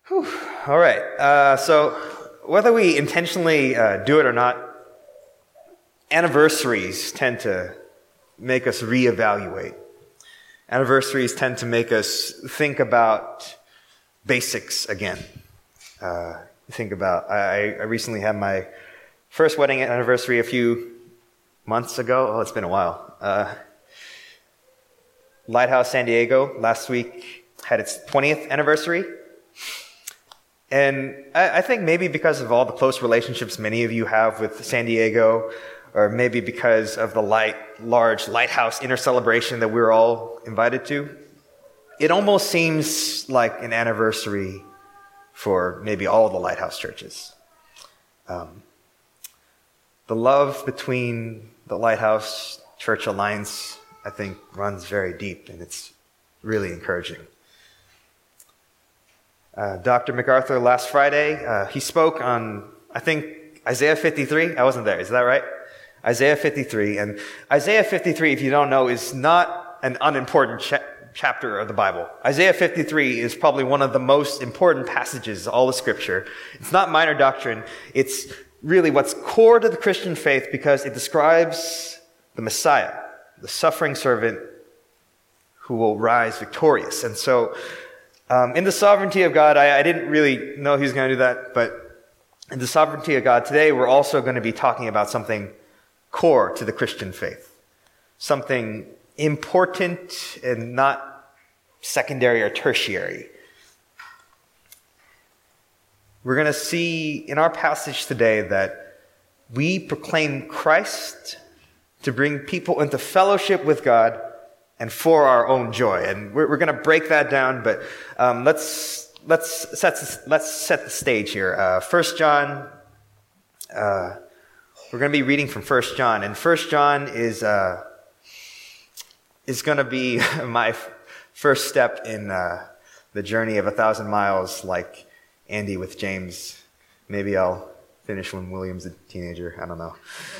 Whew. All right. So whether we intentionally do it or not, anniversaries tend to make us reevaluate. Anniversaries tend to make us think about basics again. I recently had my first wedding anniversary a few months ago. Oh, it's been a while. Lighthouse San Diego last week had its 20th anniversary. And I think maybe because of all the close relationships many of you have with San Diego, or maybe because of the large lighthouse inner celebration that we're all invited to, it almost seems like an anniversary for maybe all the lighthouse churches. The love between the Lighthouse Church Alliance, I think, runs very deep, and it's really encouraging. Dr. MacArthur last Friday, he spoke on, I think, Isaiah 53. I wasn't there. Is that right? Isaiah 53. And Isaiah 53, if you don't know, is not an unimportant chapter of the Bible. Isaiah 53 is probably one of the most important passages of all of Scripture. It's not minor doctrine. It's really what's core to the Christian faith because it describes the Messiah, the suffering servant who will rise victorious. And so, in the sovereignty of God, I didn't really know he was going to do that, but in the sovereignty of God today, we're also going to be talking about something core to the Christian faith. Something important and not secondary or tertiary. We're going to see in our passage today that we proclaim Christ to bring people into fellowship with God and for our own joy. And we're going to break that down, but let's set the stage here. 1 John, we're going to be reading from 1 John, and 1 John is going to be my first step in the journey of 1,000 miles, like Andy with James. Maybe I'll finish when William's a teenager. I don't know.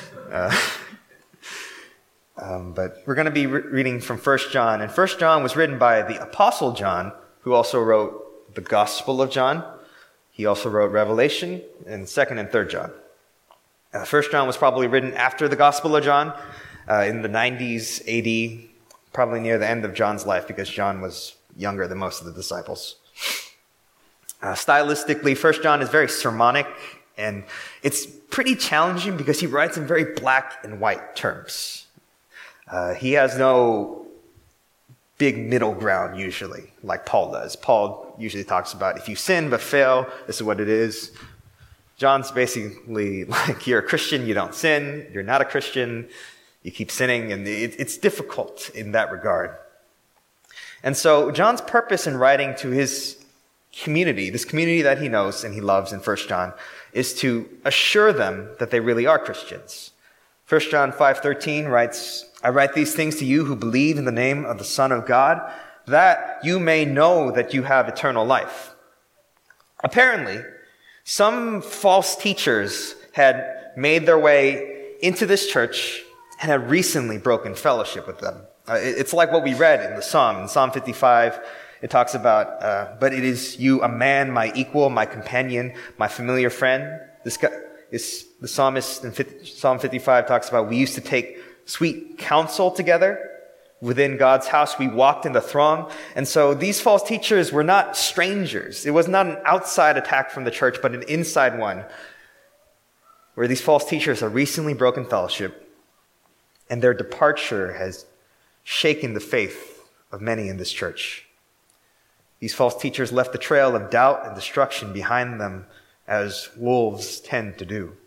But we're going to be reading from 1 John. And 1 John was written by the Apostle John, who also wrote the Gospel of John. He also wrote Revelation and 2nd and 3rd John. 1 John was probably written after the Gospel of John, in the 90s AD, probably near the end of John's life, because John was younger than most of the disciples. Stylistically, 1 John is very sermonic, and it's pretty challenging because he writes in very black and white terms. He has no big middle ground usually, like Paul does. Paul usually talks about if you sin but fail, this is what it is. John's basically like, you're a Christian, you don't sin. You're not a Christian, you keep sinning. And it's difficult in that regard. And so John's purpose in writing to his community, this community that he knows and he loves in 1 John, is to assure them that they really are Christians. 1 John 5:13 writes, I write these things to you who believe in the name of the Son of God, that you may know that you have eternal life. Apparently, some false teachers had made their way into this church and had recently broken fellowship with them. It's like what we read in the Psalm. In Psalm 55, it talks about, but it is you, a man, my equal, my companion, my familiar friend. The psalmist in Psalm 55 talks about, we used to take sweet counsel together within God's house. We walked in the throng. And so these false teachers were not strangers. It was not an outside attack from the church, but an inside one, where these false teachers have recently broken fellowship, and their departure has shaken the faith of many in this church. These false teachers left a trail of doubt and destruction behind them, as wolves tend to do.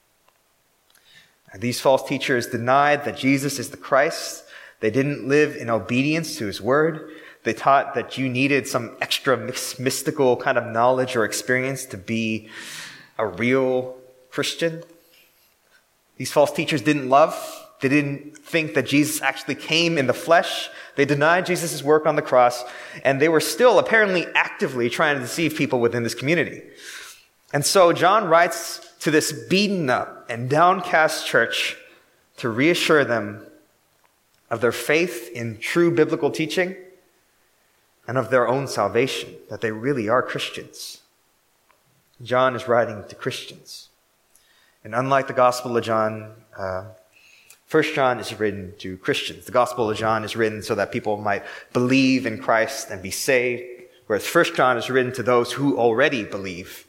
And these false teachers denied that Jesus is the Christ. They didn't live in obedience to his word. They taught that you needed some extra mystical kind of knowledge or experience to be a real Christian. These false teachers didn't love. They didn't think that Jesus actually came in the flesh. They denied Jesus' work on the cross, and they were still apparently actively trying to deceive people within this community. And so John writes to this beaten up and downcast church to reassure them of their faith in true biblical teaching and of their own salvation, that they really are Christians. John is writing to Christians. And unlike the Gospel of John, 1 John is written to Christians. The Gospel of John is written so that people might believe in Christ and be saved, whereas 1 John is written to those who already believe.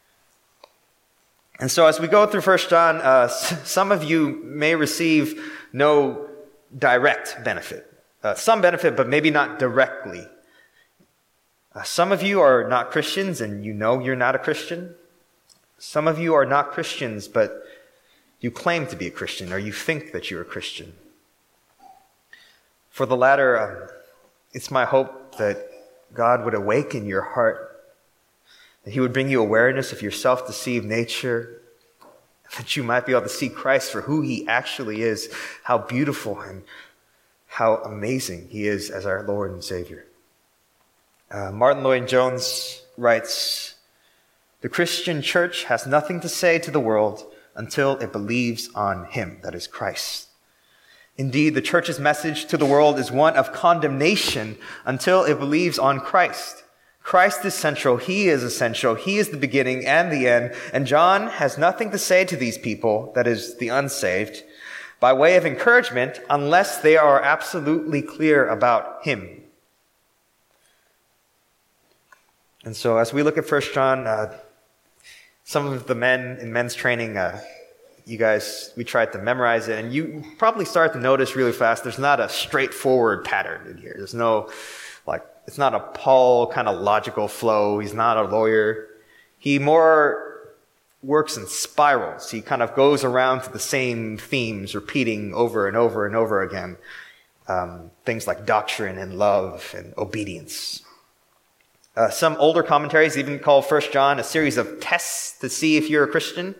And so as we go through 1 John, some of you may receive no direct benefit. Some benefit, but maybe not directly. Some of you are not Christians, and you know you're not a Christian. Some of you are not Christians, but you claim to be a Christian, or you think that you're a Christian. For the latter, it's my hope that God would awaken your heart, that He would bring you awareness of your self-deceived nature, that you might be able to see Christ for who He actually is, how beautiful and how amazing He is as our Lord and Savior. Martin Lloyd-Jones writes, "The Christian church has nothing to say to the world until it believes on Him," that is Christ. Indeed, the church's message to the world is one of condemnation until it believes on Christ. Christ is central. He is essential. He is the beginning and the end. And John has nothing to say to these people, that is, the unsaved, by way of encouragement, unless they are absolutely clear about Him. And so as we look at 1 John, some of the men in men's training, you guys, we tried to memorize it, and you probably start to notice really fast there's not a straightforward pattern in here. There's no, it's not a Paul kind of logical flow. He's not a lawyer. He more works in spirals. He kind of goes around to the same themes, repeating over and over and over again. Things like doctrine and love and obedience. Some older commentaries even call 1 John a series of tests to see if you're a Christian.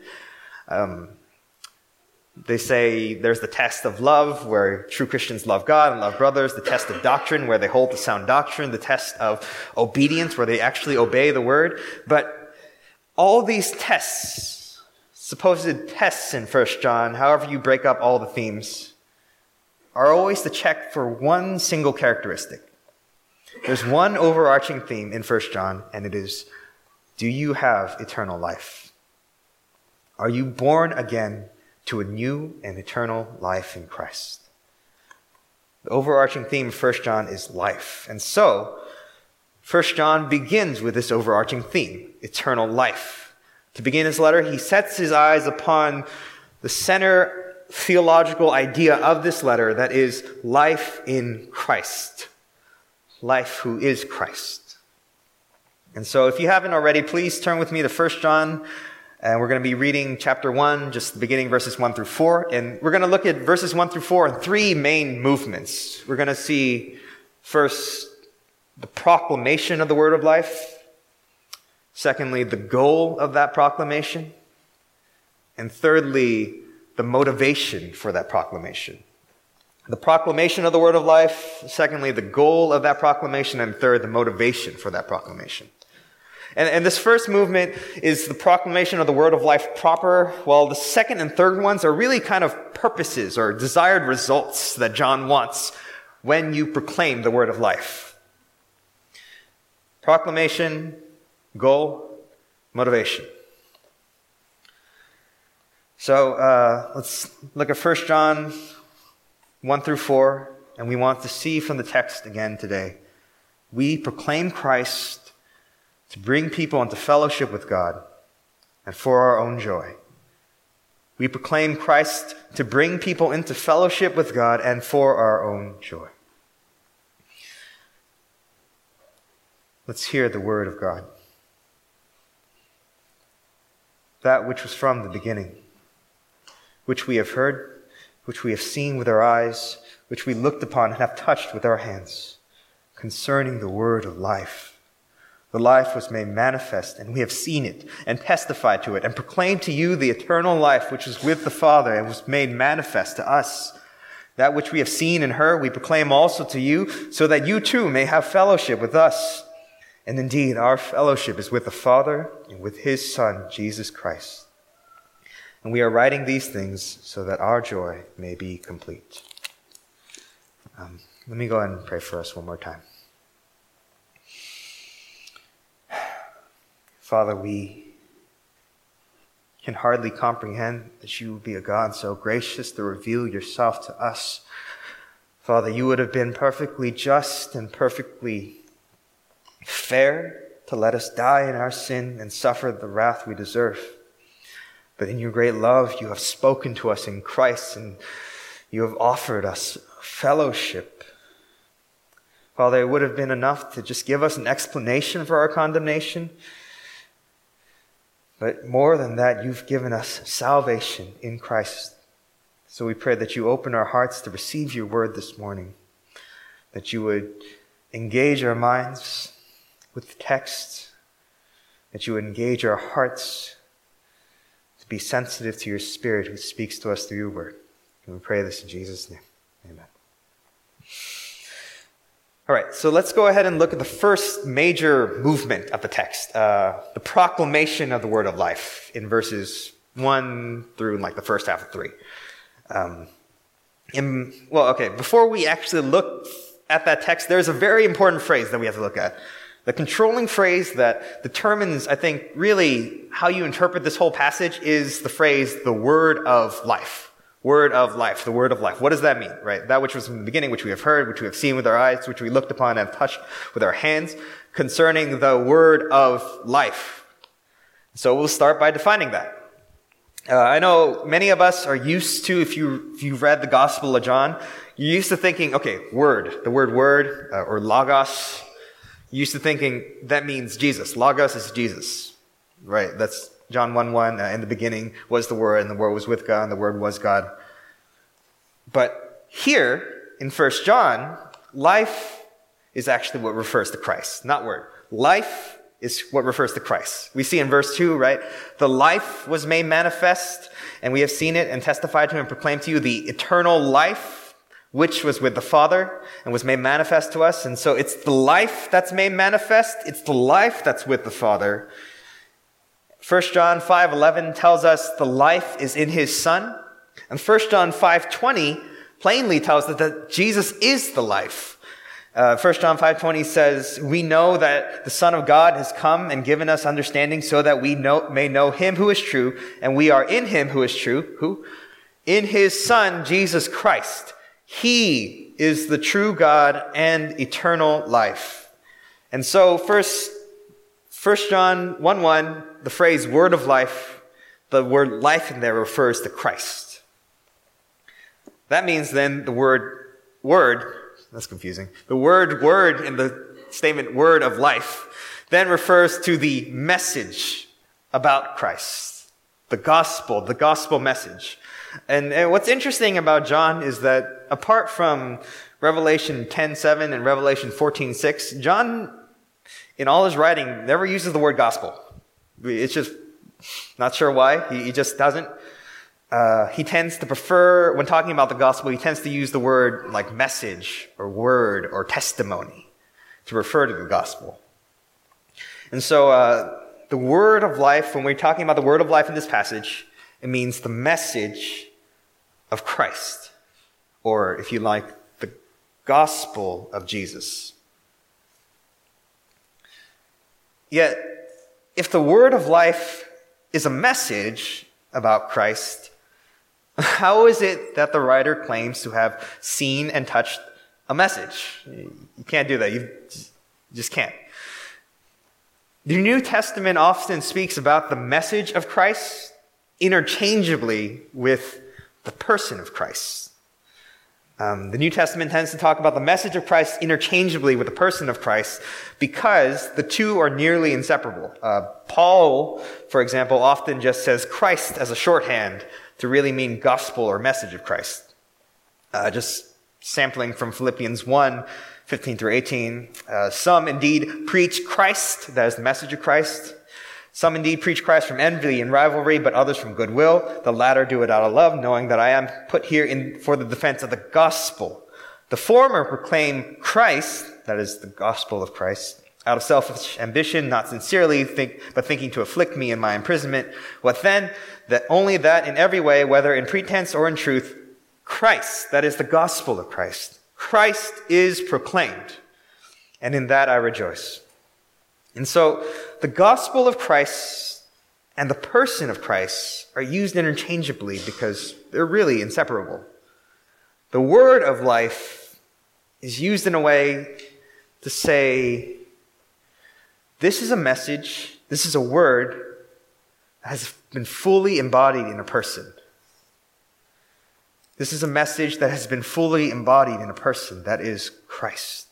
They say there's the test of love, where true Christians love God and love brothers. The test of doctrine, where they hold to sound doctrine. The test of obedience, where they actually obey the word. But all these tests, supposed tests in 1 John, however you break up all the themes, are always to check for one single characteristic. There's one overarching theme in 1 John, and it is, do you have eternal life? Are you born again to a new and eternal life in Christ? The overarching theme of 1 John is life. And so, 1 John begins with this overarching theme, eternal life. To begin his letter, he sets his eyes upon the center theological idea of this letter, that is life in Christ. Life who is Christ. And so if you haven't already, please turn with me to 1 John, and we're going to be reading chapter 1, just the beginning, verses 1 through 4. And we're going to look at verses 1 through 4 in three main movements. We're going to see first the proclamation of the word of life. Secondly, the goal of that proclamation. And thirdly, the motivation for that proclamation. The proclamation of the word of life. Secondly, the goal of that proclamation. And third, the motivation for that proclamation. And this first movement is the proclamation of the word of life proper, while the second and third ones are really kind of purposes or desired results that John wants when you proclaim the word of life. Proclamation, goal, motivation. So let's look at 1 John 1 through 4, and we want to see from the text again today. We proclaim Christ to bring people into fellowship with God and for our own joy. We proclaim Christ to bring people into fellowship with God and for our own joy. Let's hear the word of God. That which was from the beginning, which we have heard, which we have seen with our eyes, which we looked upon and have touched with our hands, concerning the word of life. The life was made manifest, and we have seen it, and testified to it, and proclaimed to you the eternal life which is with the Father, and was made manifest to us. That which we have seen and heard, we proclaim also to you, so that you too may have fellowship with us. And indeed, our fellowship is with the Father and with His Son, Jesus Christ. And we are writing these things so that our joy may be complete. Let me go ahead and pray for us one more time. Father, we can hardly comprehend that you would be a God so gracious to reveal yourself to us. Father, you would have been perfectly just and perfectly fair to let us die in our sin and suffer the wrath we deserve. But in your great love, you have spoken to us in Christ, and you have offered us fellowship. Father, it would have been enough to just give us an explanation for our condemnation. But more than that, you've given us salvation in Christ. So we pray that you open our hearts to receive your word this morning, that you would engage our minds with the text, that you would engage our hearts to be sensitive to your Spirit who speaks to us through your word. And we pray this in Jesus' name. Amen. All right, so let's go ahead and look at the first major movement of the text, the proclamation of the word of life in verses 1 through the first half of 3. Before we actually look at that text, there's a very important phrase that we have to look at. The controlling phrase that determines, I think, really how you interpret this whole passage is the phrase, the word of life. Word of life, the word of life. What does that mean, right? That which was from the beginning, which we have heard, which we have seen with our eyes, which we looked upon and touched with our hands, concerning the word of life. So we'll start by defining that. I know many of us are used to, if you've read the Gospel of John, you're used to thinking, okay, word, the word word, or logos. You're used to thinking that means Jesus. Logos is Jesus, right? That's John 1:1, in the beginning was the Word, and the Word was with God, and the Word was God. But here, in 1 John, life is actually what refers to Christ, not word. Life is what refers to Christ. We see in verse 2, right? The life was made manifest, and we have seen it and testified to and proclaimed to you the eternal life, which was with the Father and was made manifest to us. And so it's the life that's made manifest. It's the life that's with the Father. 1 John 5:11 tells us the life is in his Son. And 1 John 5:20 plainly tells us that Jesus is the life. 1 John 5:20 says, we know that the Son of God has come and given us understanding so that we may know him who is true, and we are in him who is true. Who? In his Son, Jesus Christ. He is the true God and eternal life. And so 1 John 1:1, the phrase word of life, the word life in there refers to Christ. That means then the word word, that's confusing. The word word in the statement word of life then refers to the message about Christ, the gospel message. And what's interesting about John is that apart from Revelation 10:7 and Revelation 14:6, John, in all his writing, never uses the word gospel. It's just not sure why. He just doesn't. He tends to prefer, when talking about the gospel, he tends to use the word like message or word or testimony to refer to the gospel. And so the word of life, when we're talking about the word of life in this passage, it means the message of Christ, or if you like, the gospel of Jesus. Yet, if the word of life is a message about Christ, how is it that the writer claims to have seen and touched a message? You can't do that. You just can't. The New Testament often speaks about the message of Christ interchangeably with the person of Christ. The New Testament tends to talk about the message of Christ interchangeably with the person of Christ because the two are nearly inseparable. Paul, for example, often just says Christ as a shorthand to really mean gospel or message of Christ. Just sampling from Philippians 1:15 through 18. Some indeed preach Christ, that is the message of Christ. Some indeed preach Christ from envy and rivalry, but others from goodwill. The latter do it out of love, knowing that I am put here for the defense of the gospel. The former proclaim Christ, that is the gospel of Christ, out of selfish ambition, not sincerely, but thinking to afflict me in my imprisonment. What then? That only that in every way, whether in pretense or in truth, Christ, that is the gospel of Christ, Christ is proclaimed, and in that I rejoice. And so, the gospel of Christ and the person of Christ are used interchangeably because they're really inseparable. The word of life is used in a way to say, this is a message, this is a word that has been fully embodied in a person. This is a message that has been fully embodied in a person, that is Christ.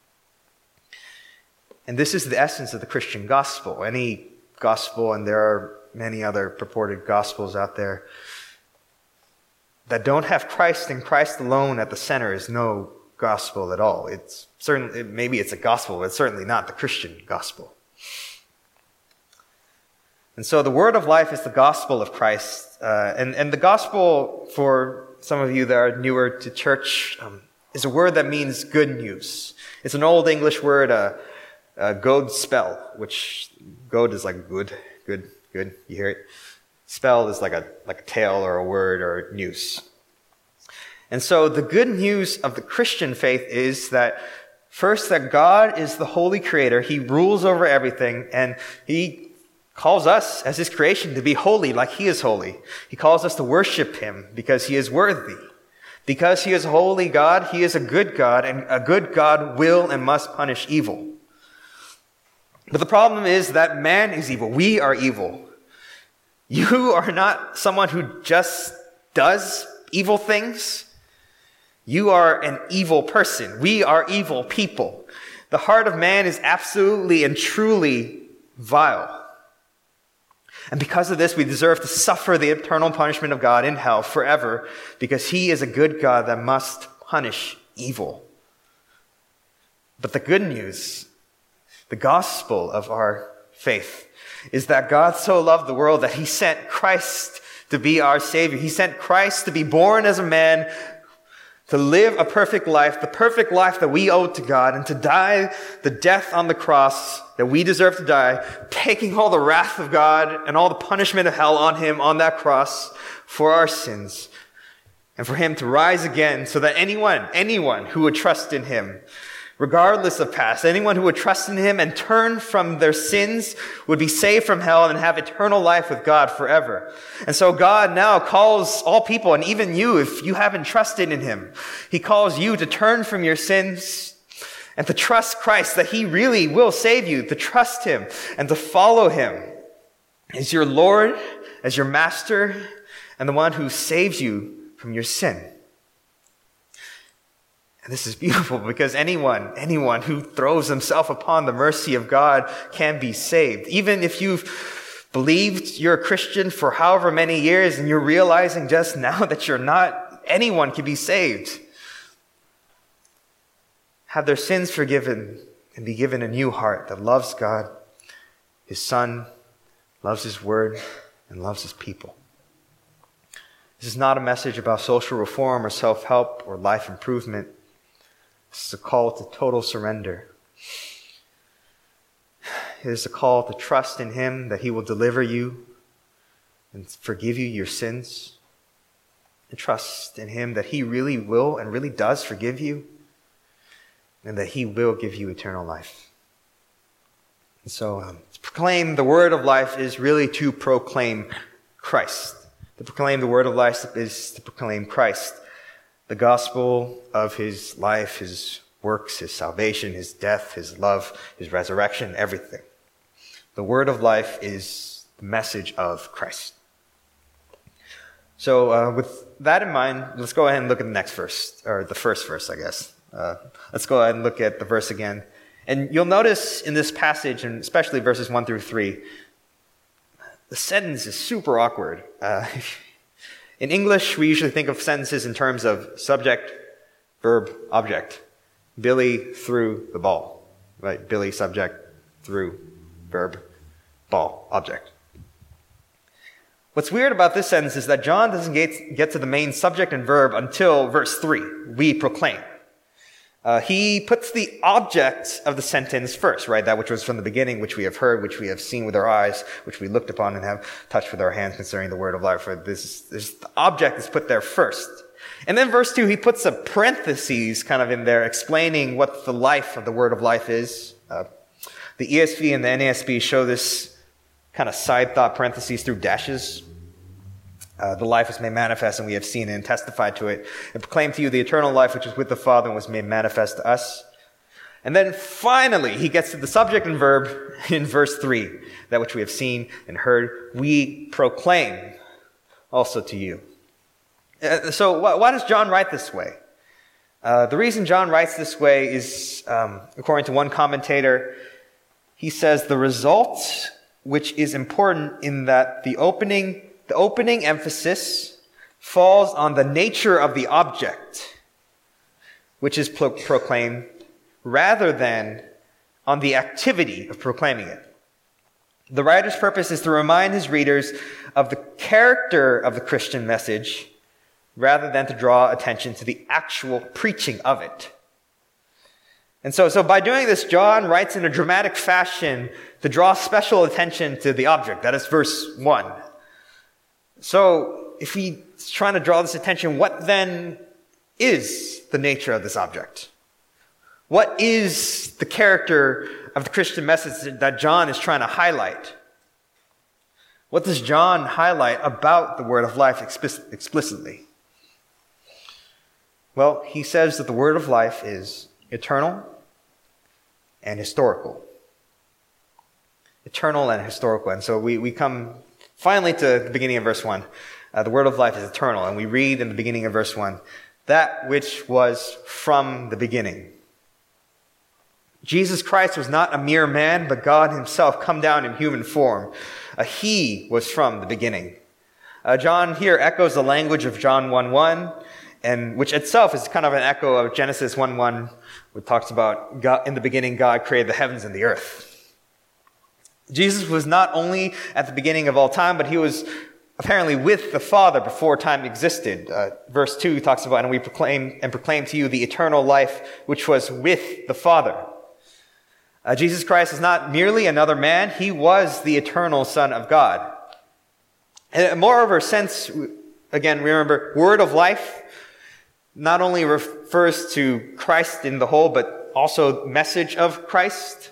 And this is the essence of the Christian gospel. Any gospel, and there are many other purported gospels out there, that don't have Christ and Christ alone at the center is no gospel at all. It's certainly, maybe it's a gospel, but it's certainly not the Christian gospel. And so the word of life is the gospel of Christ. And the gospel, for some of you that are newer to church, is a word that means good news. It's an old English word, God spell, which God is like good. You hear it? Spell is like a tale or a word or news. And so the good news of the Christian faith is that first, that God is the holy creator. He rules over everything, and he calls us as his creation to be holy like he is holy. He calls us to worship him because he is worthy. Because he is a holy God, he is a good God, and a good God will and must punish evil. But the problem is that man is evil. We are evil. You are not someone who just does evil things. You are an evil person. We are evil people. The heart of man is absolutely and truly vile. And because of this, we deserve to suffer the eternal punishment of God in hell forever, because he is a good God that must punish evil. But the good news, the gospel of our faith, is that God so loved the world that he sent Christ to be our Savior. He sent Christ to be born as a man, to live a perfect life, the perfect life that we owe to God, and to die the death on the cross that we deserve to die, taking all the wrath of God and all the punishment of hell on him on that cross for our sins, and for him to rise again so that anyone who would trust in him, regardless of past, anyone who would trust in him and turn from their sins would be saved from hell and have eternal life with God forever. And so God now calls all people, and even you, if you haven't trusted in him, he calls you to turn from your sins and to trust Christ, that he really will save you, to trust him and to follow him as your Lord, as your master, and the one who saves you from your sin. And this is beautiful because anyone who throws himself upon the mercy of God can be saved. Even if you've believed you're a Christian for however many years and you're realizing just now that you're not, anyone can be saved. Have their sins forgiven and be given a new heart that loves God, his Son, loves his word, and loves his people. This is not a message about social reform or self-help or life improvement. This is a call to total surrender. It is a call to trust in him that he will deliver you and forgive you your sins. And trust in him that he really will and really does forgive you, and that he will give you eternal life. And so to proclaim the word of life is really to proclaim Christ. To proclaim the word of life is to proclaim Christ. The gospel of his life, his works, his salvation, his death, his love, his resurrection, everything. The word of life is the message of Christ. So with that in mind, let's go ahead and look at the next verse, or the first verse, I guess. Let's go ahead and look at the verse again. And you'll notice in this passage, and especially verses 1 through 3, the sentence is super awkward. In English, we usually think of sentences in terms of subject, verb, object. Billy threw the ball. Right? Billy, subject, threw, verb, ball, object. What's weird about this sentence is that John doesn't get to the main subject and verb until verse 3, we proclaim. He puts the object of the sentence first, right? That which was from the beginning, which we have heard, which we have seen with our eyes, which we looked upon and have touched with our hands concerning the word of life. The object is put there first. And then verse 2, he puts a parenthesis kind of in there explaining what the life of the word of life is. The ESV and the NASB show this kind of side thought parentheses through dashes. The life was made manifest, and we have seen it and testified to it, and proclaimed to you the eternal life which is with the Father and was made manifest to us. And then finally, he gets to the subject and verb in verse 3, that which we have seen and heard, we proclaim also to you. So why does John write this way? The reason John writes this way is, according to one commentator, he says the result, which is important in that the opening emphasis falls on the nature of the object, which is proclaimed, rather than on the activity of proclaiming it. The writer's purpose is to remind his readers of the character of the Christian message, rather than to draw attention to the actual preaching of it. And so by doing this, John writes in a dramatic fashion to draw special attention to the object. That is verse 1. So if he's trying to draw this attention, what then is the nature of this object? What is the character of the Christian message that John is trying to highlight? What does John highlight about the word of life explicitly? Well, he says that the word of life is eternal and historical. Eternal and historical. And so we come finally to the beginning of verse 1. The word of life is eternal. And we read in the beginning of verse 1, that which was from the beginning. Jesus Christ was not a mere man, but God himself come down in human form. He was from the beginning. John here echoes the language of John 1:1, and which itself is kind of an echo of Genesis 1:1, which talks about God, in the beginning God created the heavens and the earth. Jesus was not only at the beginning of all time, but he was apparently with the Father before time existed. Verse 2 talks about, and we proclaim to you the eternal life which was with the Father. Jesus Christ is not merely another man. He was the eternal Son of God. And moreover, since, again, remember, word of life not only refers to Christ in the whole, but also message of Christ.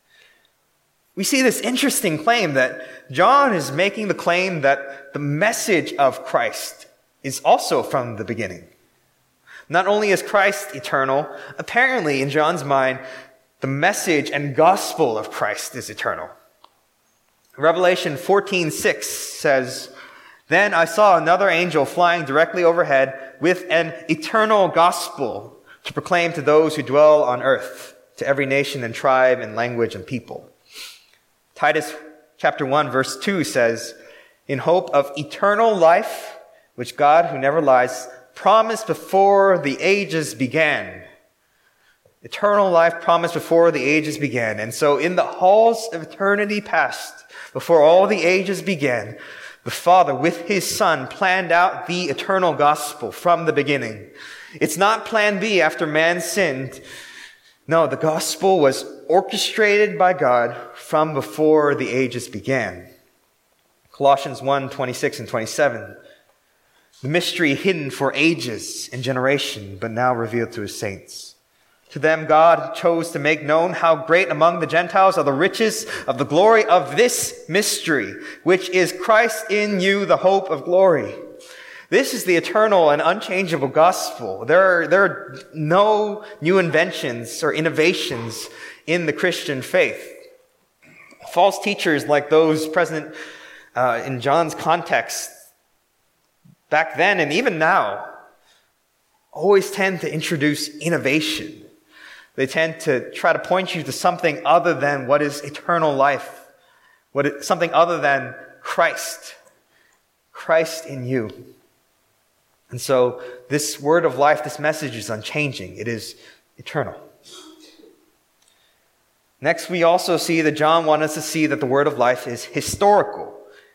We see this interesting claim that John is making the claim that the message of Christ is also from the beginning. Not only is Christ eternal, apparently in John's mind, the message and gospel of Christ is eternal. Revelation 14:6 says, then I saw another angel flying directly overhead with an eternal gospel to proclaim to those who dwell on earth, to every nation and tribe and language and people. Titus chapter 1 verse 2 says, in hope of eternal life, which God, who never lies, promised before the ages began. Eternal life promised before the ages began. And so in the halls of eternity past, before all the ages began, the Father with his Son planned out the eternal gospel from the beginning. It's not plan B after man sinned. No, the gospel was orchestrated by God from before the ages began. Colossians 1:26 and 27. The mystery hidden for ages and generation, but now revealed to his saints. To them God chose to make known how great among the Gentiles are the riches of the glory of this mystery, which is Christ in you, the hope of glory. This is the eternal and unchangeable gospel. There are no new inventions or innovations in the Christian faith. False teachers like those present in John's context back then and even now always tend to introduce innovation. They tend to try to point you to something other than what is eternal life, something other than Christ in you. And so this word of life, this message is unchanging. It is eternal. Next, we also see that John wants us to see that the word of life is historical.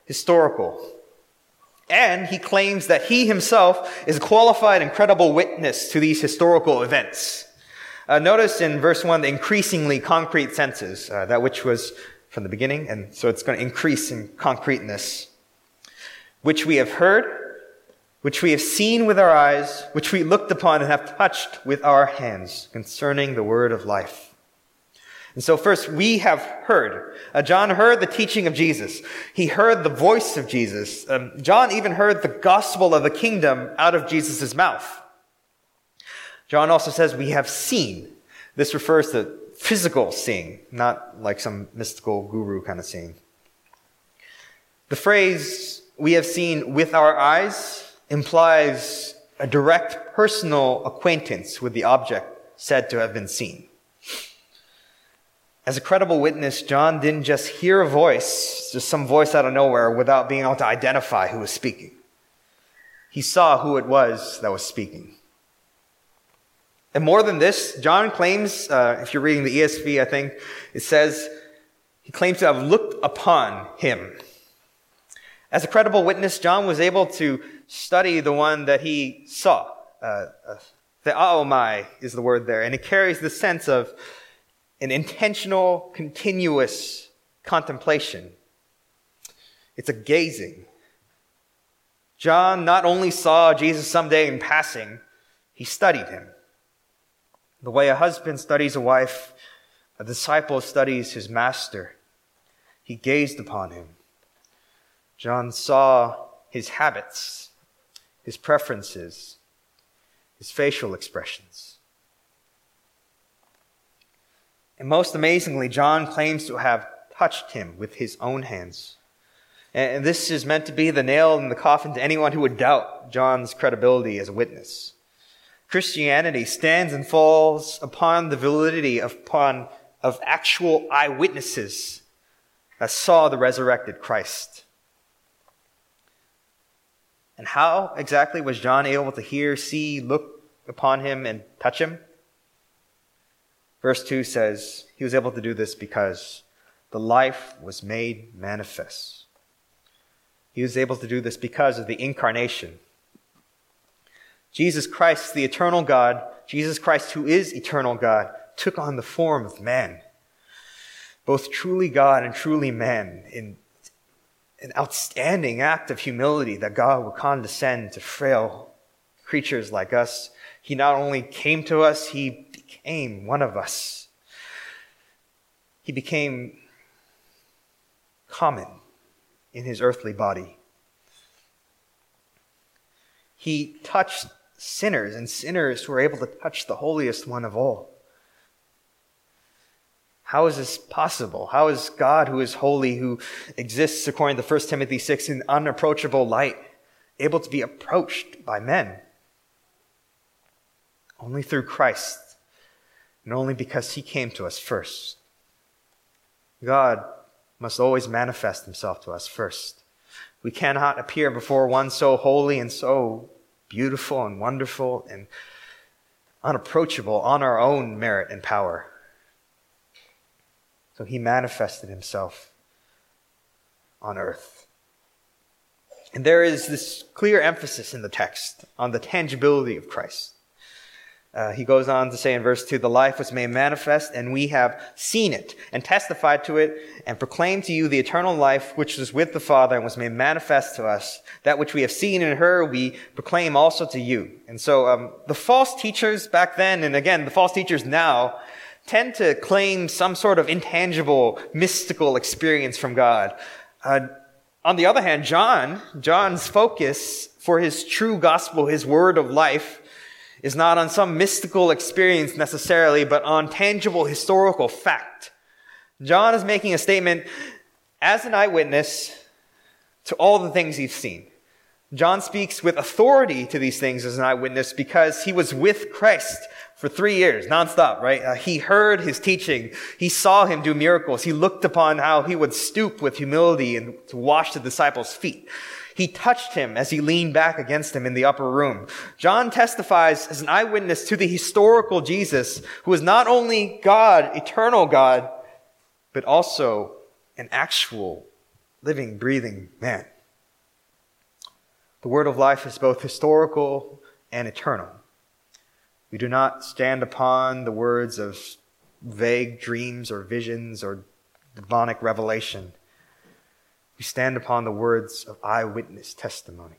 And he claims that he himself is a qualified and credible witness to these historical events. Notice in verse 1 the increasingly concrete senses, that which was from the beginning, and so it's going to increase in concreteness. Which we have heard, which we have seen with our eyes, which we looked upon and have touched with our hands, concerning the word of life. And so first, we have heard. John heard the teaching of Jesus. He heard the voice of Jesus. John even heard the gospel of the kingdom out of Jesus' mouth. John also says we have seen. This refers to physical seeing, not like some mystical guru kind of seeing. The phrase, we have seen with our eyes, implies a direct personal acquaintance with the object said to have been seen. As a credible witness, John didn't just hear a voice, just some voice out of nowhere, without being able to identify who was speaking. He saw who it was that was speaking. And more than this, John claims, if you're reading the ESV, I think, it says, he claims to have looked upon him. As a credible witness, John was able to study the one that he saw. The aomai is the word there, and it carries the sense of an intentional, continuous contemplation. It's a gazing. John not only saw Jesus someday in passing, he studied him. The way a husband studies a wife, a disciple studies his master. He gazed upon him. John saw his habits, his preferences, his facial expressions. And most amazingly, John claims to have touched him with his own hands. And this is meant to be the nail in the coffin to anyone who would doubt John's credibility as a witness. Christianity stands and falls upon the validity of actual eyewitnesses that saw the resurrected Christ. And how exactly was John able to hear, see, look upon him, and touch him? Verse 2 says, he was able to do this because the life was made manifest. He was able to do this because of the incarnation. Jesus Christ, the eternal God, Jesus Christ, who is eternal God, took on the form of man. Both truly God and truly man, in an outstanding act of humility that God would condescend to frail creatures like us. He not only came to us, he became one of us. He became common in his earthly body. He touched sinners, and sinners were able to touch the holiest one of all. How is this possible? How is God, who is holy, who exists according to 1 Timothy 6 in unapproachable light, able to be approached by men? Only through Christ, and only because he came to us first. God must always manifest himself to us first. We cannot appear before one so holy and so beautiful and wonderful and unapproachable on our own merit and power. So he manifested himself on earth. And there is this clear emphasis in the text on the tangibility of Christ. He goes on to say in verse 2, the life was made manifest, and we have seen it, and testified to it, and proclaimed to you the eternal life which was with the Father, and was made manifest to us. That which we have seen in her, we proclaim also to you. And so the false teachers back then, and again, the false teachers now, tend to claim some sort of intangible, mystical experience from God. On the other hand, John's focus for his true gospel, his word of life, is not on some mystical experience necessarily, but on tangible historical fact. John is making a statement as an eyewitness to all the things he's seen. John speaks with authority to these things as an eyewitness because he was with Christ for 3 years, nonstop, right? He heard his teaching. He saw him do miracles. He looked upon how he would stoop with humility and to wash the disciples' feet. He touched him as he leaned back against him in the upper room. John testifies as an eyewitness to the historical Jesus, who is not only God, eternal God, but also an actual living, breathing man. The word of life is both historical and eternal. We do not stand upon the words of vague dreams or visions or demonic revelation. We stand upon the words of eyewitness testimony.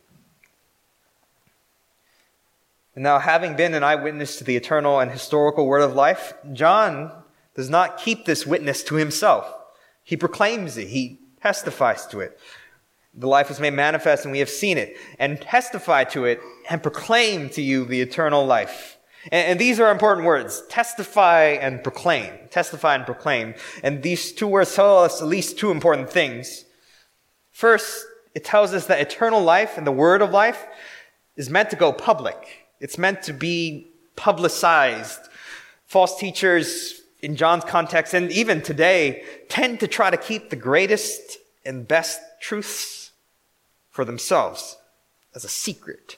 And now, having been an eyewitness to the eternal and historical word of life, John does not keep this witness to himself. He proclaims it. He testifies to it. The life was made manifest, and we have seen it, and testify to it, and proclaim to you the eternal life. And these are important words. Testify and proclaim. Testify and proclaim. And these two words tell us at least two important things. First, it tells us that eternal life and the word of life is meant to go public. It's meant to be publicized. False teachers, in John's context, and even today, tend to try to keep the greatest and best truths for themselves as a secret.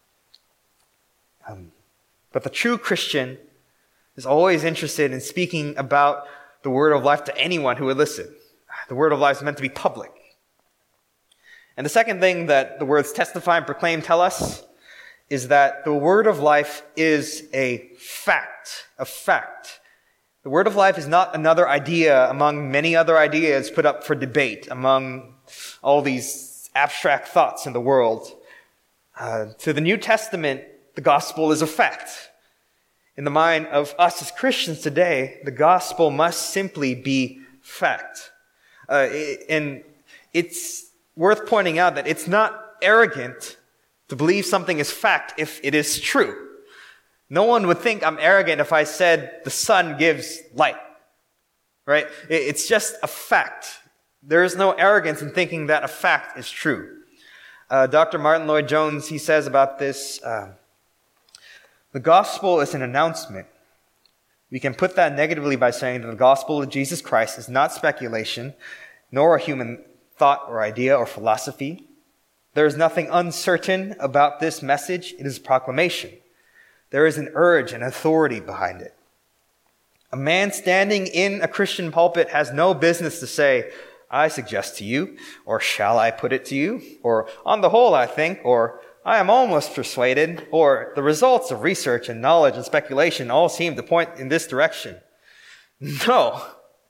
But the true Christian is always interested in speaking about the word of life to anyone who would listen. The word of life is meant to be public. And the second thing that the words testify and proclaim tell us is that the word of life is a fact. A fact. The word of life is not another idea among many other ideas put up for debate among all these abstract thoughts in the world. To the New Testament, the gospel is a fact. In the mind of us as Christians today, the gospel must simply be fact. And it's worth pointing out that it's not arrogant to believe something is fact if it is true. No one would think I'm arrogant if I said the sun gives light, right? It's just a fact. There is no arrogance in thinking that a fact is true. Dr. Martin Lloyd-Jones, he says about this, the gospel is an announcement. We can put that negatively by saying that the gospel of Jesus Christ is not speculation, nor a human thought or idea or philosophy. There is nothing uncertain about this message. It is a proclamation. There is an urge and authority behind it. A man standing in a Christian pulpit has no business to say, I suggest to you, or shall I put it to you, or on the whole I think, or I am almost persuaded, or the results of research and knowledge and speculation all seem to point in this direction. No.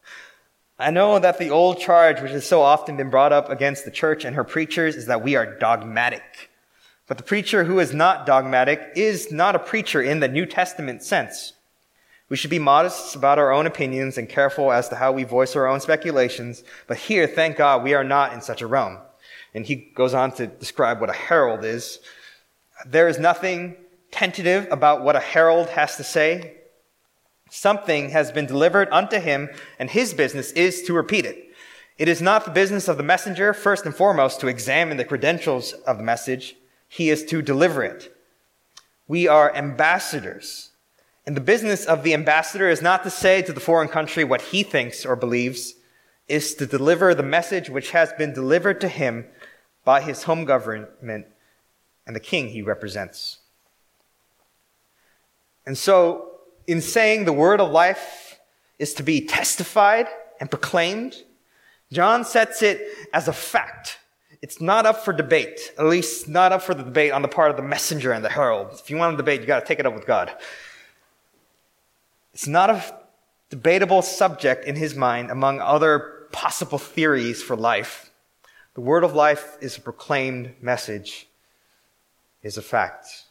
I know that the old charge which has so often been brought up against the church and her preachers is that we are dogmatic. But the preacher who is not dogmatic is not a preacher in the New Testament sense. We should be modest about our own opinions and careful as to how we voice our own speculations. But here, thank God, we are not in such a realm. And he goes on to describe what a herald is. There is nothing tentative about what a herald has to say. Something has been delivered unto him, and his business is to repeat it. It is not the business of the messenger, first and foremost, to examine the credentials of the message. He is to deliver it. We are ambassadors. And the business of the ambassador is not to say to the foreign country what he thinks or believes, is to deliver the message which has been delivered to him by his home government and the king he represents. And so, in saying the word of life is to be testified and proclaimed, John sets it as a fact. It's not up for debate, at least not up for the debate on the part of the messenger and the herald. If you want to debate, you got to take it up with God. It's not a debatable subject in his mind among other possible theories for life. The word of life is a proclaimed message, is a fact.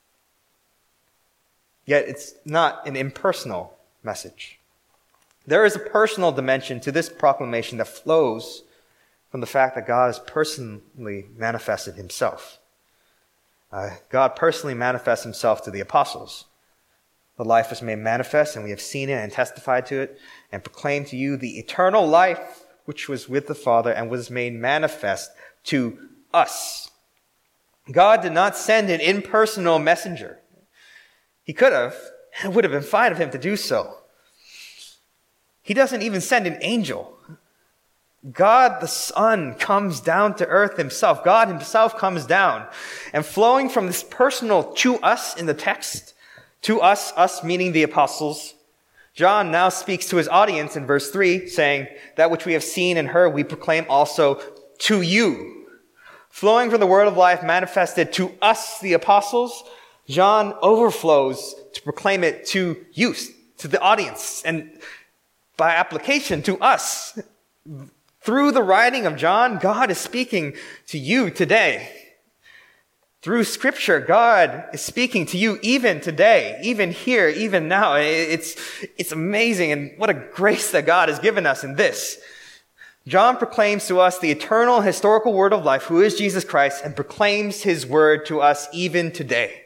Yet it's not an impersonal message. There is a personal dimension to this proclamation that flows from the fact that God has personally manifested himself. God personally manifests himself to the apostles. The life was made manifest, and we have seen it and testified to it and proclaimed to you the eternal life which was with the Father and was made manifest to us. God did not send an impersonal messenger. He could have. It would have been fine of him to do so. He doesn't even send an angel. God the Son comes down to earth himself. God himself comes down. And flowing from this personal to us in the text, to us meaning the apostles, John now speaks to his audience in verse 3, saying, that which we have seen and heard we proclaim also to you. Flowing from the word of life manifested to us, the apostles, John overflows to proclaim it to you, to the audience, and by application to us. Through the writing of John, God is speaking to you today. Through Scripture, God is speaking to you even today, even here, even now. It's amazing, and what a grace that God has given us in this. John proclaims to us the eternal historical word of life, who is Jesus Christ, and proclaims his word to us even today.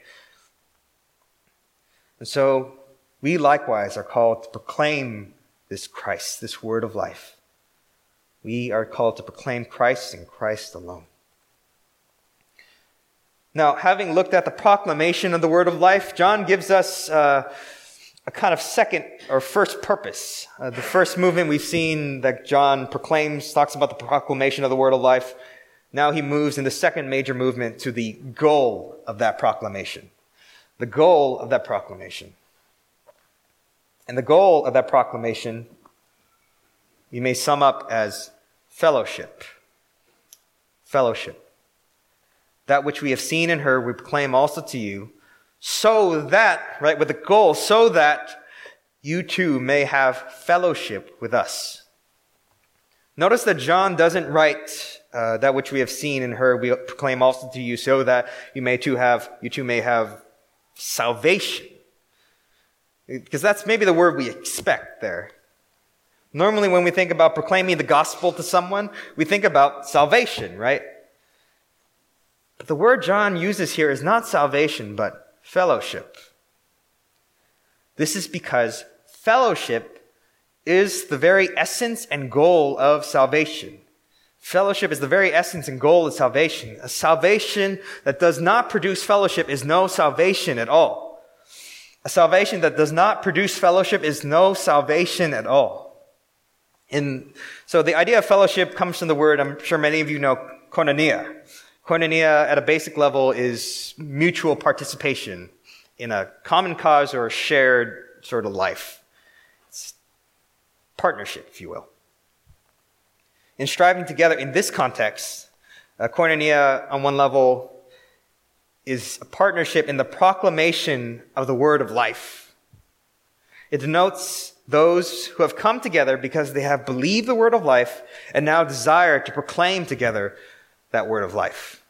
And so we likewise are called to proclaim this Christ, this word of life. We are called to proclaim Christ and Christ alone. Now, having looked at the proclamation of the word of life, John gives us a kind of second or first purpose. The first movement we've seen that John proclaims, talks about the proclamation of the word of life. Now he moves in the second major movement to the goal of that proclamation. The goal of that proclamation. And the goal of that proclamation, we may sum up as fellowship. Fellowship. That which we have seen and heard, we proclaim also to you, so that, right, with the goal, so that you too may have fellowship with us. Notice that John doesn't write that which we have seen and heard, we proclaim also to you, so that you too may have salvation. Because that's maybe the word we expect there. Normally when we think about proclaiming the gospel to someone, we think about salvation, right? But the word John uses here is not salvation, but fellowship. This is because fellowship is the very essence and goal of salvation. Fellowship is the very essence and goal of salvation. A salvation that does not produce fellowship is no salvation at all. A salvation that does not produce fellowship is no salvation at all. And so the idea of fellowship comes from the word, I'm sure many of you know, koinonia. Koinonia at a basic level is mutual participation in a common cause or a shared sort of life. It's partnership, if you will. In striving together in this context, koinonia on one level is a partnership in the proclamation of the word of life. It denotes those who have come together because they have believed the word of life and now desire to proclaim together that word of life.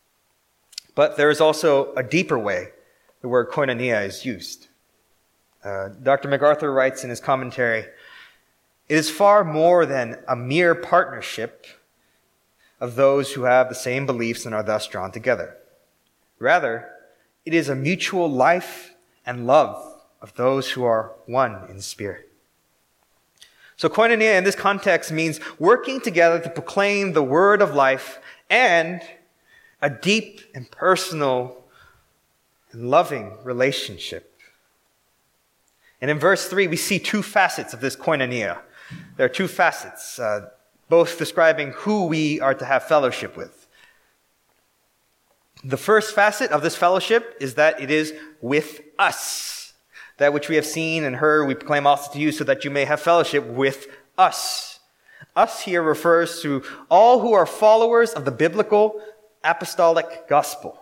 But there is also a deeper way the word koinonia is used. Dr. MacArthur writes in his commentary, it is far more than a mere partnership of those who have the same beliefs and are thus drawn together. Rather, it is a mutual life and love of those who are one in spirit. So koinonia in this context means working together to proclaim the word of life and a deep and personal and loving relationship. And in verse 3, we see two facets of this koinonia. There are two facets, both describing who we are to have fellowship with. The first facet of this fellowship is that it is with us. That which we have seen and heard, we proclaim also to you, so that you may have fellowship with us. Us here refers to all who are followers of the biblical apostolic gospel.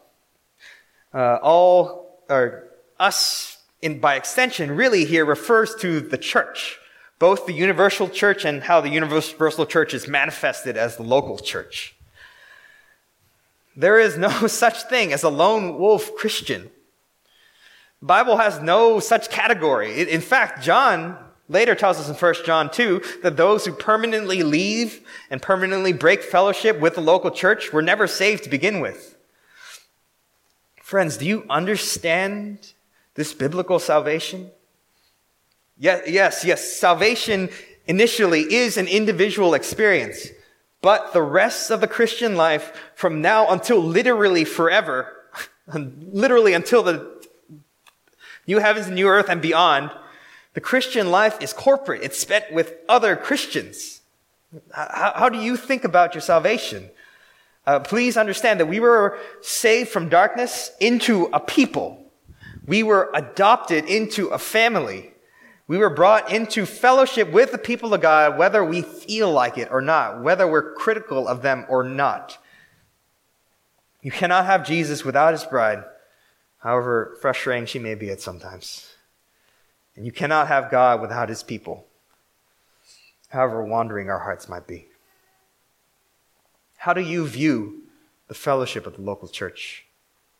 Us, by extension, really here refers to the church, both the universal church and how the universal church is manifested as the local church. There is no such thing as a lone wolf Christian. The Bible has no such category. In fact, John later tells us in 1 John 2 that those who permanently leave and permanently break fellowship with the local church were never saved to begin with. Friends, do you understand this biblical salvation? Yes. Salvation initially is an individual experience, but the rest of the Christian life from now until literally forever, literally until the new heavens and new earth and beyond, the Christian life is corporate. It's spent with other Christians. How do you think about your salvation? Please understand that we were saved from darkness into a people. We were adopted into a family. We were brought into fellowship with the people of God, whether we feel like it or not, whether we're critical of them or not. You cannot have Jesus without his bride, however frustrating she may be at sometimes. And you cannot have God without his people, however wandering our hearts might be. How do you view the fellowship of the local church?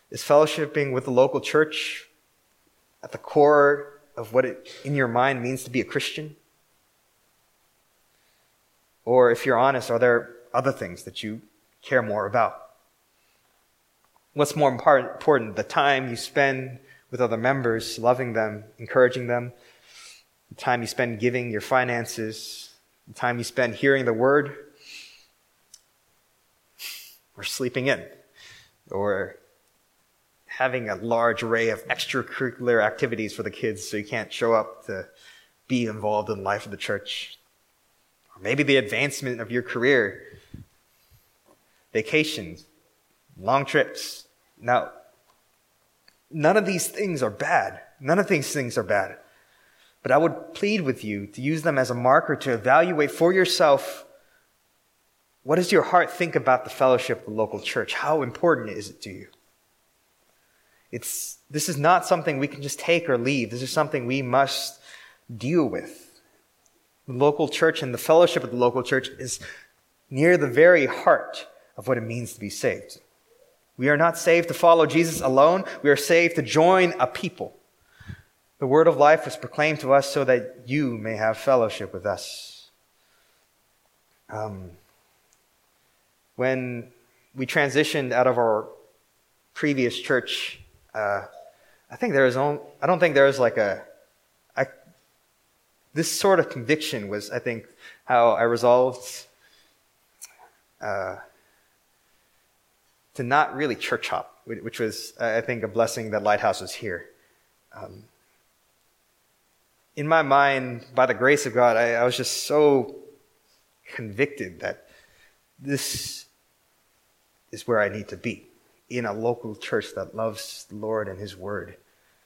Is fellowshipping with the local church at the core of what it, in your mind, means to be a Christian? Or if you're honest, are there other things that you care more about? What's more important, the time you spend with other members, loving them, encouraging them, the time you spend giving your finances, the time you spend hearing the word, or sleeping in, or having a large array of extracurricular activities for the kids so you can't show up to be involved in the life of the church. Or maybe the advancement of your career, vacations, long trips. Now, none of these things are bad. None of these things are bad. But I would plead with you to use them as a marker to evaluate for yourself, what does your heart think about the fellowship of the local church? How important is it to you? This is not something we can just take or leave. This is something we must deal with. The local church and the fellowship of the local church is near the very heart of what it means to be saved. We are not saved to follow Jesus alone. We are saved to join a people. The word of life was proclaimed to us so that you may have fellowship with us. When we transitioned out of our previous church, I don't think there was this sort of conviction was, I think, how I resolved to not really church hop, which was, I think, a blessing that Lighthouse was here. In my mind, by the grace of God, I was just so convicted that this is where I need to be, in a local church that loves the Lord and His Word.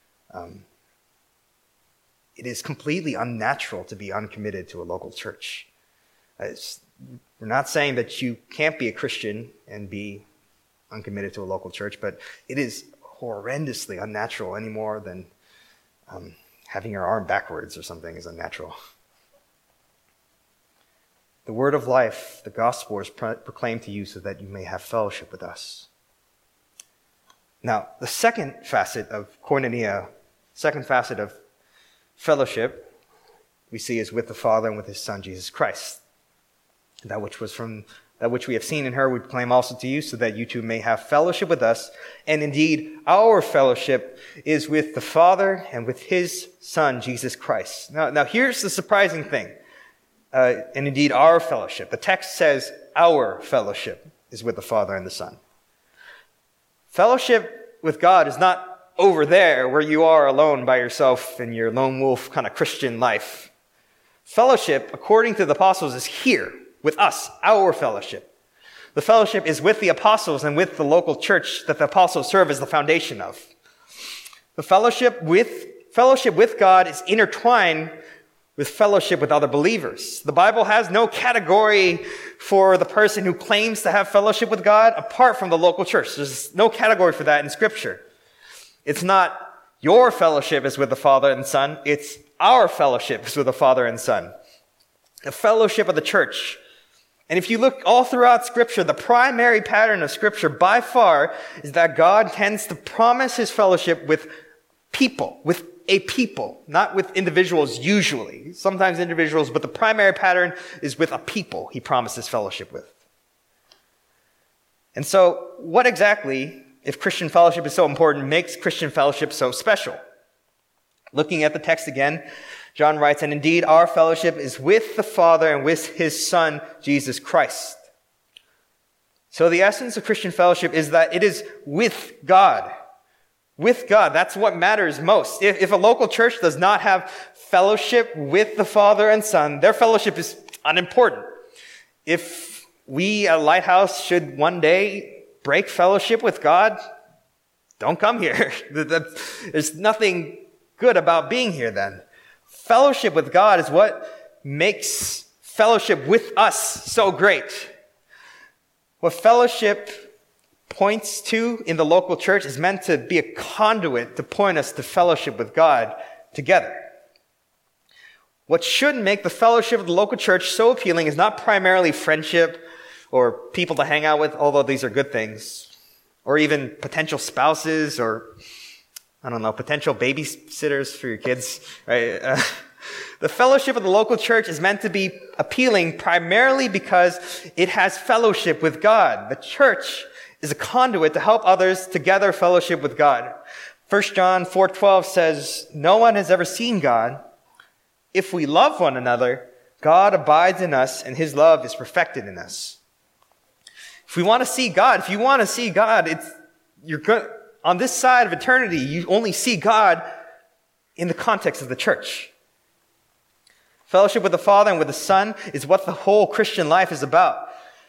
It is completely unnatural to be uncommitted to a local church. We're not saying that you can't be a Christian and be uncommitted to a local church, but it is horrendously unnatural any more than having your arm backwards or something is unnatural. The word of life, the gospel, is proclaimed to you so that you may have fellowship with us. Now, the second facet of koinonia, second facet of fellowship, we see is with the Father and with His Son, Jesus Christ. That which we have seen in her, we proclaim also to you, so that you too may have fellowship with us. And indeed, our fellowship is with the Father and with His Son, Jesus Christ. Now here's the surprising thing. And indeed, our fellowship. The text says our fellowship is with the Father and the Son. Fellowship with God is not over there where you are alone by yourself in your lone wolf kind of Christian life. Fellowship, according to the apostles, is here with us, our fellowship. The fellowship is with the apostles and with the local church that the apostles serve as the foundation of. The fellowship with God is intertwined with fellowship with other believers. The Bible has no category for the person who claims to have fellowship with God apart from the local church. There's no category for that in Scripture. It's not your fellowship is with the Father and Son. It's our fellowship is with the Father and Son. The fellowship of the church. And if you look all throughout Scripture, the primary pattern of Scripture by far is that God tends to promise His fellowship with people, with a people, not with individuals usually. Sometimes individuals, but the primary pattern is with a people He promises fellowship with. And so, what exactly, if Christian fellowship is so important, makes Christian fellowship so special? Looking at the text again, John writes, and indeed our fellowship is with the Father and with His Son, Jesus Christ. So the essence of Christian fellowship is that it is with God. With God. That's what matters most. If a local church does not have fellowship with the Father and Son, their fellowship is unimportant. If we at Lighthouse should one day break fellowship with God, don't come here. There's nothing good about being here then. Fellowship with God is what makes fellowship with us so great. What fellowship points to in the local church is meant to be a conduit to point us to fellowship with God together. What should make the fellowship of the local church so appealing is not primarily friendship or people to hang out with, although these are good things. or even potential spouses, or, I don't know, potential babysitters for your kids, right? The fellowship of the local church is meant to be appealing primarily because it has fellowship with God. The church is a conduit to help others together fellowship with God. 1 John 4:12 says, "No one has ever seen God. If we love one another, God abides in us and his love is perfected in us." If we want to see God, you're good. On this side of eternity, you only see God in the context of the church. Fellowship with the Father and with the Son is what the whole Christian life is about.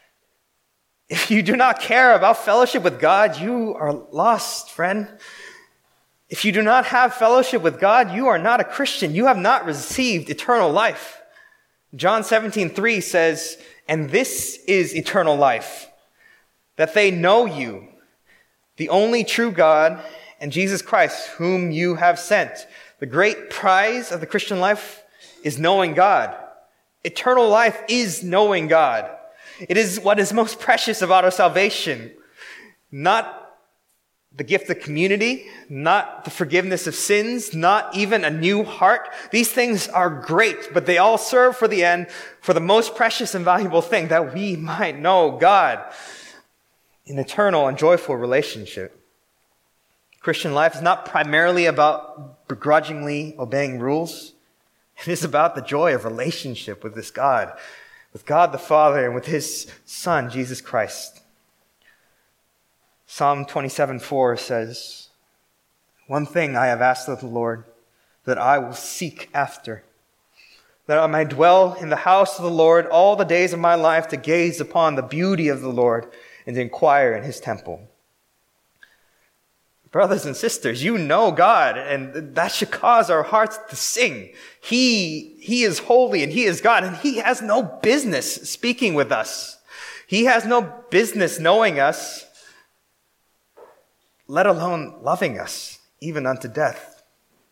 If you do not care about fellowship with God, you are lost, friend. If you do not have fellowship with God, you are not a Christian. You have not received eternal life. John 17:3 says, "And this is eternal life, that they know you, the only true God, and Jesus Christ, whom you have sent." The great prize of the Christian life is knowing God. Eternal life is knowing God. It is what is most precious about our salvation. Not the gift of community, not the forgiveness of sins, not even a new heart. These things are great, but they all serve for the end, for the most precious and valuable thing, that we might know God in eternal and joyful relationship. Christian life is not primarily about begrudgingly obeying rules. It is about the joy of relationship with this God, with God the Father and with his Son, Jesus Christ. Psalm 27:4 says, "One thing I have asked of the Lord, that I will seek after, that I may dwell in the house of the Lord all the days of my life, to gaze upon the beauty of the Lord and to inquire in his temple." Brothers and sisters, you know God, and that should cause our hearts to sing. He is holy and he is God, and he has no business speaking with us. He has no business knowing us, let alone loving us, even unto death.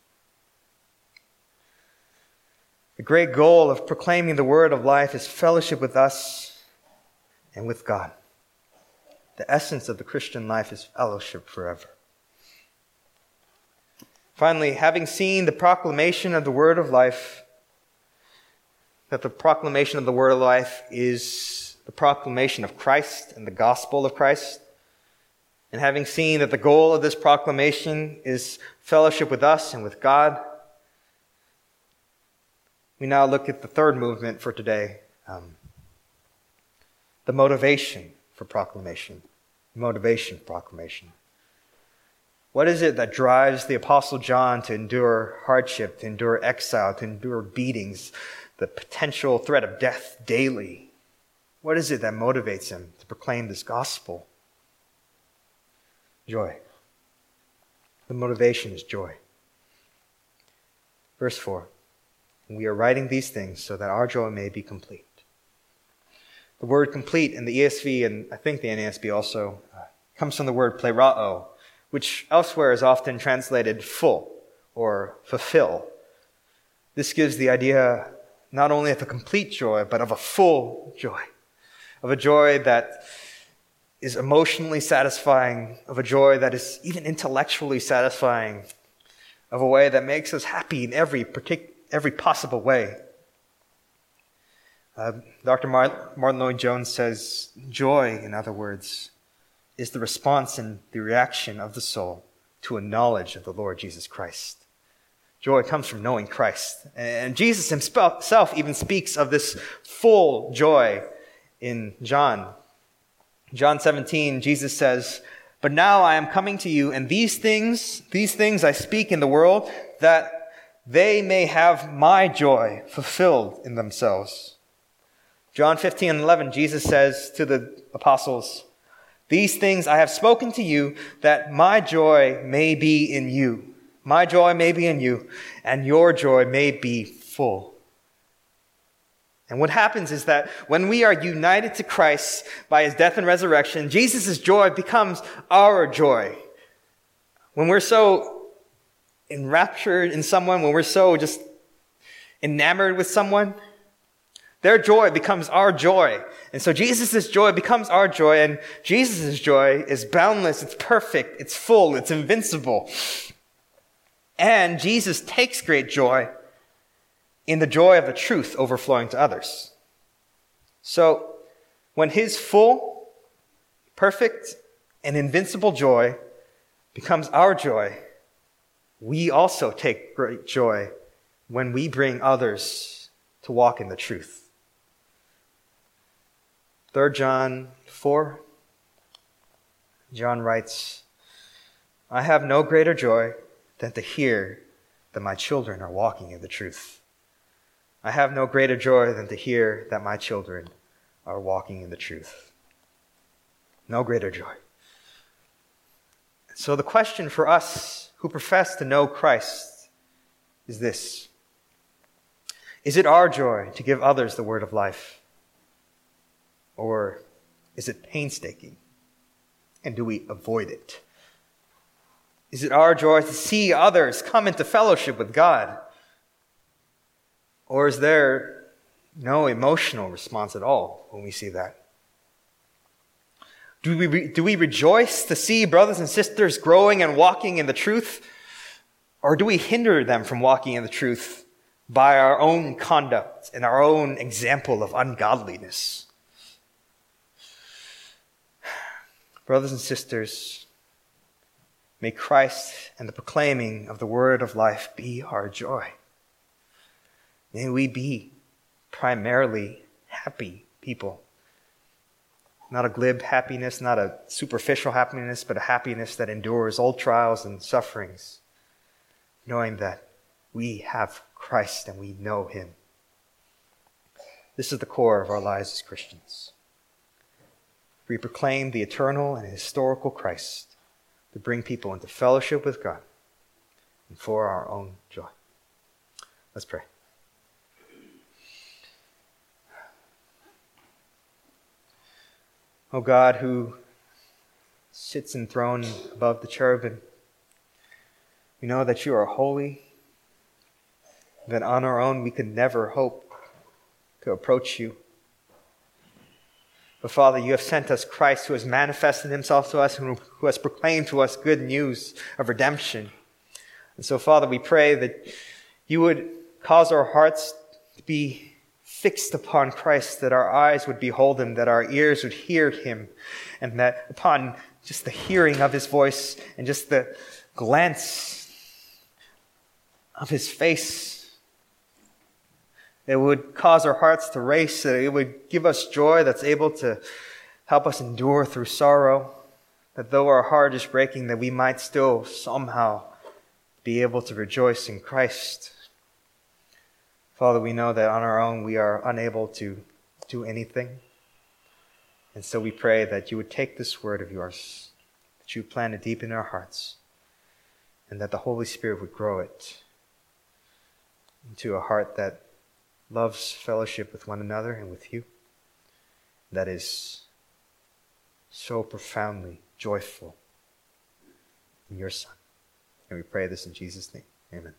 The great goal of proclaiming the word of life is fellowship with us and with God. The essence of the Christian life is fellowship forever. Finally, having seen the proclamation of the word of life, that the proclamation of the word of life is the proclamation of Christ and the gospel of Christ, and having seen that the goal of this proclamation is fellowship with us and with God, we now look at the third movement for today, the motivation for proclamation. Motivation for proclamation. What is it that drives the Apostle John to endure hardship, to endure exile, to endure beatings, the potential threat of death daily? What is it that motivates him to proclaim this gospel? Joy. The motivation is joy. Verse 4, "We are writing these things so that our joy may be complete." The word complete in the ESV, and I think the NASB also, comes from the word plerao, which elsewhere is often translated full or fulfill. This gives the idea not only of a complete joy, but of a full joy, of a joy that is emotionally satisfying, of a joy that is even intellectually satisfying, of a way that makes us happy in every possible way. Dr. Martin Lloyd-Jones says, joy, in other words, is the response and the reaction of the soul to a knowledge of the Lord Jesus Christ. Joy comes from knowing Christ. And Jesus himself even speaks of this full joy in John. John 17, Jesus says, "But now I am coming to you, and these things I speak in the world, that they may have my joy fulfilled in themselves." John 15:11, Jesus says to the apostles, "These things I have spoken to you, that my joy may be in you. My joy may be in you, and your joy may be full." And what happens is that when we are united to Christ by his death and resurrection, Jesus' joy becomes our joy. When we're so enraptured in someone, when we're so just enamored with someone, Their joy becomes our joy. And so Jesus' joy becomes our joy, and Jesus' joy is boundless, it's perfect, it's full, it's invincible. And Jesus takes great joy in the joy of the truth overflowing to others. So when his full, perfect, and invincible joy becomes our joy, we also take great joy when we bring others to walk in the truth. 3 John 4, John writes, I have no greater joy than to hear that my children are walking in the truth. I have no greater joy than to hear that my children are walking in the truth. No greater joy. So the question for us who profess to know Christ is this: is it our joy to give others the word of life? Or is it painstaking? And do we avoid it? Is it our joy to see others come into fellowship with God? Or is there no emotional response at all when we see that? Do we rejoice to see brothers and sisters growing and walking in the truth? Or do we hinder them from walking in the truth by our own conduct and our own example of ungodliness? Brothers and sisters, may Christ and the proclaiming of the word of life be our joy. May we be primarily happy people. Not a glib happiness, not a superficial happiness, but a happiness that endures all trials and sufferings, knowing that we have Christ and we know him. This is the core of our lives as Christians. We proclaim the eternal and historical Christ to bring people into fellowship with God and for our own joy. Let's pray. O God, who sits enthroned above the cherubim, we know that you are holy, that on our own we could never hope to approach you. But Father, you have sent us Christ, who has manifested himself to us and who has proclaimed to us good news of redemption. And so, Father, we pray that you would cause our hearts to be fixed upon Christ, that our eyes would behold him, that our ears would hear him, and that upon just the hearing of his voice and just the glance of his face, it would cause our hearts to race, that it would give us joy that's able to help us endure through sorrow, that though our heart is breaking, that we might still somehow be able to rejoice in Christ. Father, we know that on our own we are unable to do anything. And so we pray that you would take this word of yours, that you plant it deep in our hearts, and that the Holy Spirit would grow it into a heart that loves fellowship with one another and with you, that is so profoundly joyful in your Son. And we pray this in Jesus' name. Amen.